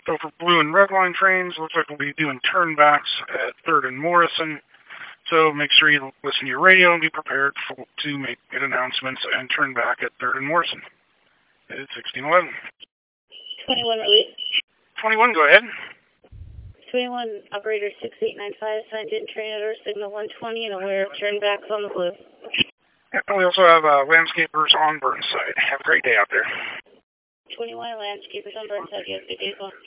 So for blue and red line trains, looks like we'll be doing turnbacks at 3rd and Morrison. So make sure you listen to your radio and be prepared to make announcements and turn back at 3rd and Morrison. It's 1611. 21 release. 21, go ahead. 21, operator 6895, signed in train at signal 120 and aware of turnbacks on the blue. And we also have landscapers on Burnside. Have a great day out there. 21, landscapers on Burnside. You have a good day as well.